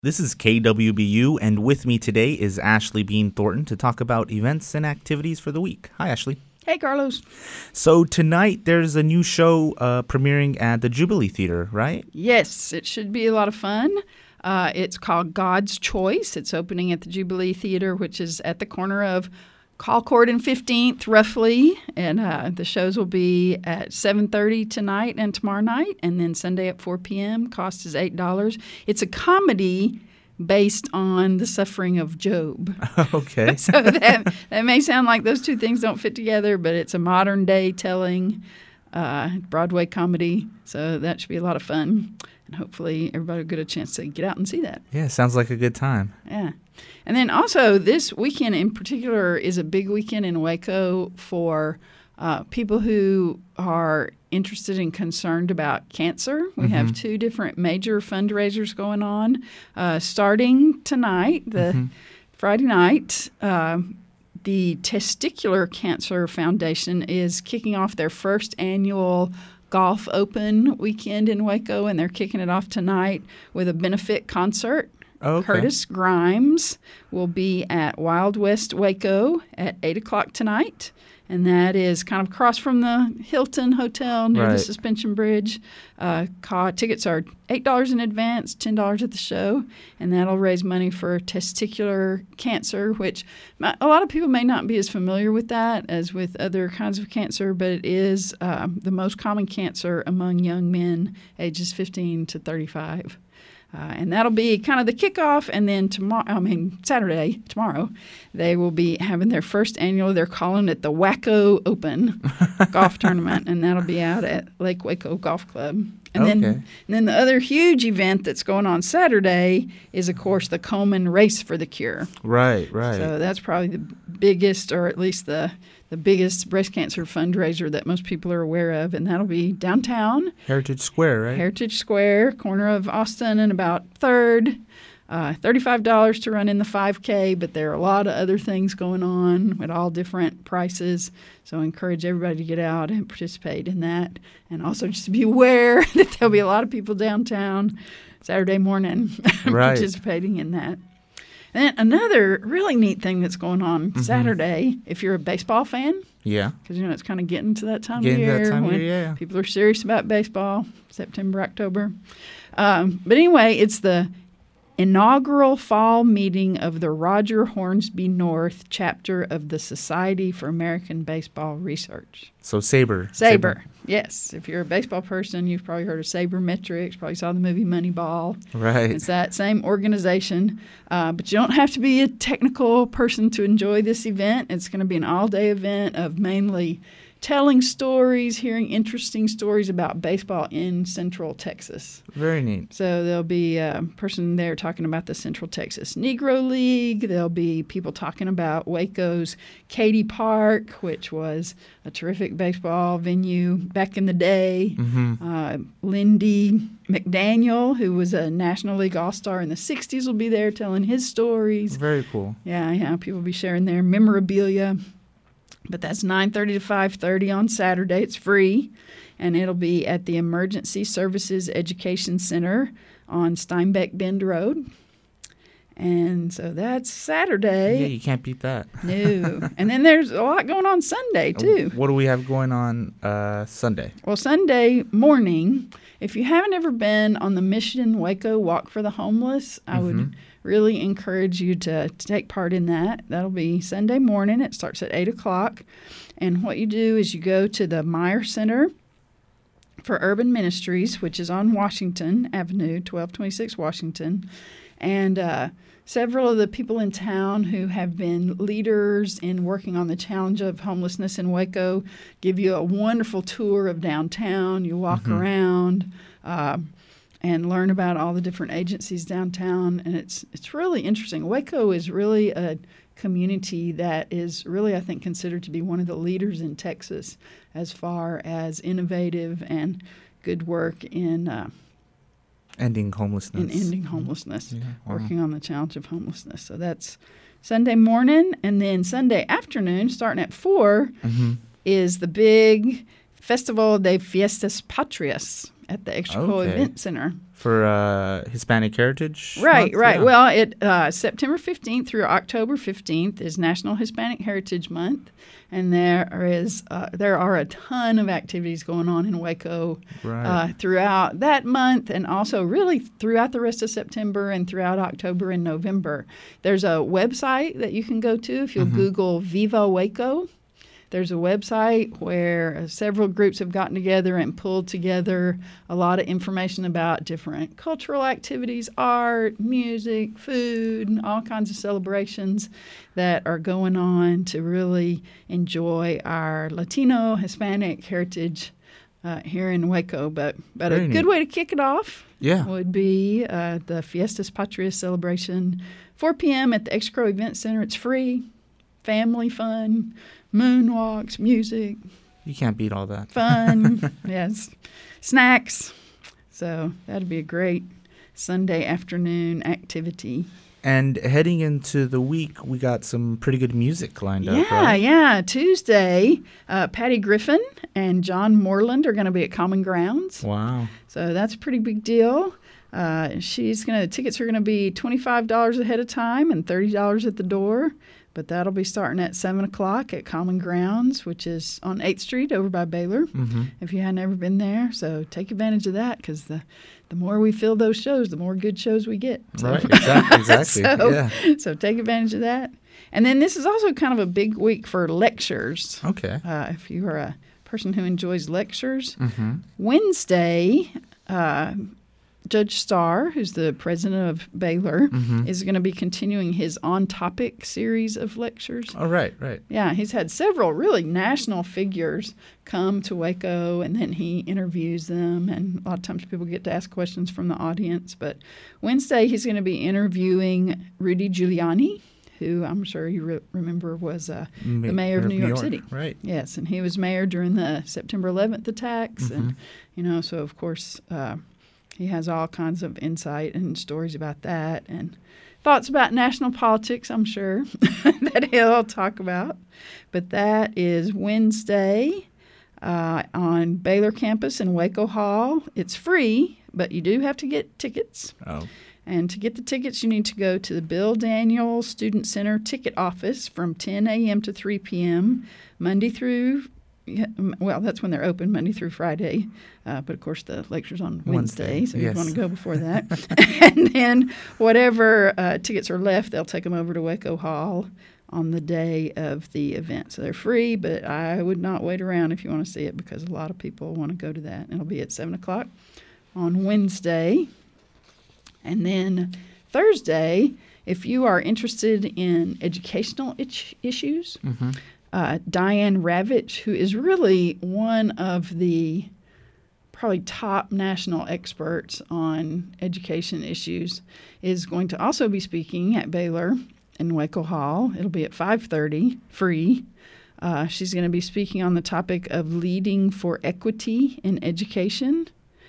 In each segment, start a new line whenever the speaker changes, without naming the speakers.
This is KWBU, and with me today is Ashley Bean Thornton to talk about events and activities for the week. Hi, Ashley.
Hey, Carlos.
So tonight there's a new show premiering at the Jubilee Theater, right?
Yes, it should be a lot of fun. It's called God's Choice. It's opening at the Jubilee Theater, which is at the corner of Colcord and 15th, roughly. And the shows will be at 7:30 tonight and tomorrow night, and then Sunday at 4 p.m. Cost is $8. It's a comedy based on the suffering of Job.
Okay.
So that may sound like those two things don't fit together, but it's a modern-day telling Broadway comedy. So that should be a lot of fun. And hopefully everybody will get a chance to get out and see that.
Yeah, sounds like a good time.
Yeah. And then also this weekend in particular is a big weekend in Waco for people who are interested and concerned about cancer. We have two different major fundraisers going on. Starting tonight, Friday night, the Testicular Cancer Foundation is kicking off their first annual Golf Open weekend in Waco, and they're kicking it off tonight with a benefit concert.
Oh, okay.
Curtis Grimes will be at Wild West Waco at 8 o'clock tonight, and that is kind of across from the Hilton Hotel near the Suspension Bridge. Tickets are $8 in advance, $10 at the show, and that'll raise money for testicular cancer, which a lot of people may not be as familiar with that as with other kinds of cancer, but it is the most common cancer among young men ages 15 to 35. And that'll be kind of the kickoff, and then Saturday, tomorrow, they will be having their first annual, they're calling it the Waco Open golf tournament, and that'll be out at Lake Waco Golf Club. And then the other huge event that's going on Saturday is, of course, the Komen Race for the Cure.
Right.
So that's probably the biggest, or at least the biggest breast cancer fundraiser that most people are aware of, and that'll be downtown.
Heritage Square, right?
Heritage Square, corner of Austin and about 3rd. $35 to run in the 5K, but there are a lot of other things going on at all different prices. So I encourage everybody to get out and participate in that. And also just to be aware that there'll be a lot of people downtown Saturday morning participating in that. And then another really neat thing that's going on Saturday, if you're a baseball fan.
Yeah.
Because, it's kind of getting to that time of year when people are serious about baseball, September, October. But anyway, it's the inaugural fall meeting of the Roger Hornsby North chapter of the Society for American Baseball Research.
So SABR.
Yes. If you're a baseball person, you've probably heard of Sabermetrics, probably saw the movie Moneyball.
Right.
It's that same organization. But you don't have to be a technical person to enjoy this event. It's going to be an all-day event of mainly telling stories, hearing interesting stories about baseball in Central Texas.
Very neat.
So there'll be a person there talking about the Central Texas Negro League. There'll be people talking about Waco's Katy Park, which was a terrific baseball venue back in the day. Lindy McDaniel, who was a National League All-Star in the 60s, will be there telling his stories.
Very cool.
Yeah, people will be sharing their memorabilia. But that's 9:30 to 5:30 on Saturday. It's free, and it'll be at the Emergency Services Education Center on Steinbeck Bend Road. And so that's Saturday.
Yeah, you can't beat that.
No. And then there's a lot going on Sunday, too.
What do we have going on Sunday?
Well, Sunday morning, if you haven't ever been on the Mission Waco Walk for the Homeless, I would really encourage you to take part in that. That'll be Sunday morning. It starts at 8 o'clock. And what you do is you go to the Meyer Center for Urban Ministries, which is on Washington Avenue, 1226 Washington. And several of the people in town who have been leaders in working on the challenge of homelessness in Waco give you a wonderful tour of downtown. You walk around and learn about all the different agencies downtown, and it's really interesting. Waco is really a community that is really, I think, considered to be one of the leaders in Texas as far as innovative and good work in
ending homelessness.
Working on the challenge of homelessness. So that's Sunday morning, and then Sunday afternoon, starting at 4, is the big Festival de Fiestas Patrias at the Extraco Event Center.
For Hispanic Heritage
Right,
Month?
right.
Yeah.
Well, September 15th through October 15th is National Hispanic Heritage Month, and there are a ton of activities going on in Waco
Right.
throughout that month, and also really throughout the rest of September and throughout October and November. There's a website that you can go to if you'll Google Viva Waco. There's a website where several groups have gotten together and pulled together a lot of information about different cultural activities, art, music, food, all kinds of celebrations that are going on to really enjoy our Latino, Hispanic heritage here in Waco. But
Very
a
neat.
good way to kick it off
Yeah.
would be the Fiestas Patrias celebration, 4 p.m. at the Excro Event Center. It's free, family fun, moonwalks, music,
You can't beat all that.
fun, yes, snacks. So that'd be a great Sunday afternoon activity.
And heading into the week, we got some pretty good music lined up,
Yeah,
right?
yeah. Tuesday, Patty Griffin and John Moreland are going to be at Common Grounds.
Wow.
So that's a pretty big deal. Tickets are going to be $25 ahead of time and $30 at the door. But that'll be starting at 7 o'clock at Common Grounds, which is on 8th Street over by Baylor, if you hadn't ever been there. So take advantage of that, because the more we fill those shows, the more good shows we get. So.
Right, exactly. Yeah.
So take advantage of that. And then this is also kind of a big week for lectures.
Okay.
If you are a person who enjoys lectures.
Mm-hmm.
Wednesday, Judge Starr, who's the president of Baylor, is going to be continuing his on-topic series of lectures.
Oh, right.
Yeah, he's had several really national figures come to Waco, and then he interviews them, and a lot of times people get to ask questions from the audience. But Wednesday, he's going to be interviewing Rudy Giuliani, who I'm sure you remember was the mayor of New York City.
Right.
Yes, and he was mayor during the September 11th attacks, and so of course he has all kinds of insight and stories about that, and thoughts about national politics, I'm sure, that he'll talk about. But that is Wednesday on Baylor campus in Waco Hall. It's free, but you do have to get tickets.
Oh.
And to get the tickets, you need to go to the Bill Daniel Student Center ticket office from 10 a.m. to 3 p.m. Monday through that's when they're open, Monday through Friday. But, of course, the lecture's on Wednesday, so
yes.
you want to go before that. And then whatever tickets are left, they'll take them over to Waco Hall on the day of the event. So they're free, but I would not wait around if you want to see it, because a lot of people want to go to that. It'll be at 7 o'clock on Wednesday. And then Thursday, if you are interested in educational issues, Diane Ravitch, who is really one of the probably top national experts on education issues, is going to also be speaking at Baylor in Waco Hall. It'll be at 5:30, free. She's going to be speaking on the topic of leading for equity in education.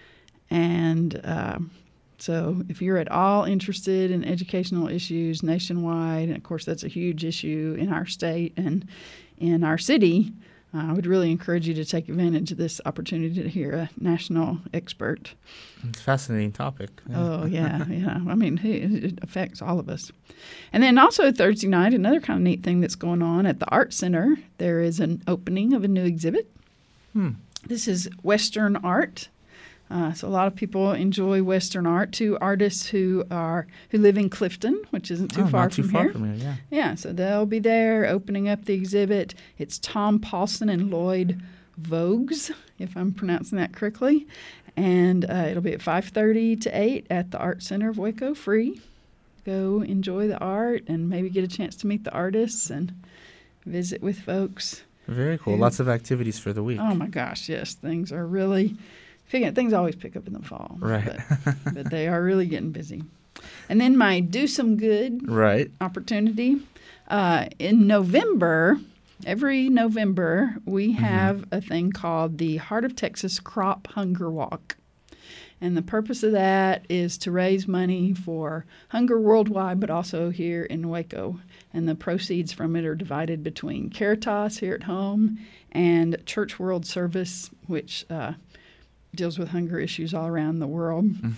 And so if you're at all interested in educational issues nationwide, and of course that's a huge issue in our state and in our city, I would really encourage you to take advantage of this opportunity to hear a national expert.
It's a fascinating topic. Yeah.
Oh, yeah. I mean, it affects all of us. And then also Thursday night, another kind of neat thing that's going on at the Art Center, there is an opening of a new exhibit. This is Western art. So a lot of people enjoy Western art. Two artists who live in Clifton, which isn't too far
not too
from
far
here.
from here, yeah.
Yeah, so they'll be there opening up the exhibit. It's Tom Paulson and Lloyd Voges, if I'm pronouncing that correctly. And it'll be at 5:30 to 8 at the Art Center of Waco, free. Go enjoy the art and maybe get a chance to meet the artists and visit with folks.
Very cool. Lots of activities for the week.
Oh, my gosh, yes. Things are really... Things always pick up in the fall.
Right.
But they are really getting busy. And then my Do Some Good opportunity. In November, every November, we have a thing called the Heart of Texas Crop Hunger Walk. And the purpose of that is to raise money for hunger worldwide, but also here in Waco. And the proceeds from it are divided between Caritas here at home and Church World Service, which deals with hunger issues all around the world.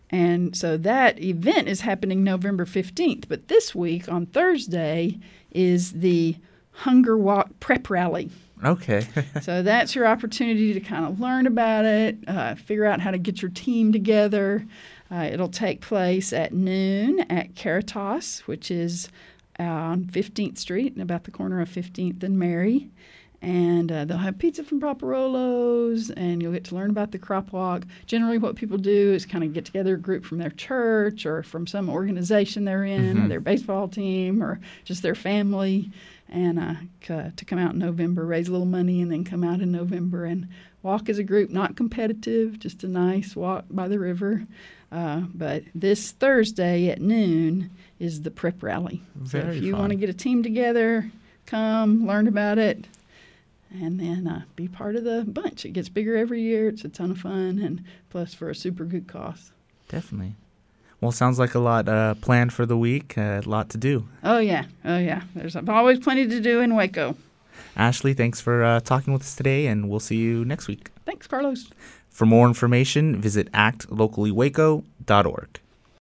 And so that event is happening November 15th. But this week on Thursday is the Hunger Walk Prep Rally.
Okay.
So that's your opportunity to kind of learn about it, figure out how to get your team together. It'll take place at noon at Caritas, which is on 15th Street, about the corner of 15th and Mary. And they'll have pizza from Paparolo's, and you'll get to learn about the crop walk. Generally, what people do is kind of get together a group from their church or from some organization they're in, or their baseball team, or just their family, and to come out in November, raise a little money, and then come out in November and walk as a group. Not competitive, just a nice walk by the river. But this Thursday at noon is the prep rally. So if you want to get a team together, come, learn about it, and then be part of the bunch. It gets bigger every year. It's a ton of fun, and plus for a super good cause.
Definitely. Well, sounds like a lot planned for the week, a lot to do.
Oh, yeah. There's always plenty to do in Waco.
Ashley, thanks for talking with us today, and we'll see you next week.
Thanks, Carlos.
For more information, visit actlocallywaco.org.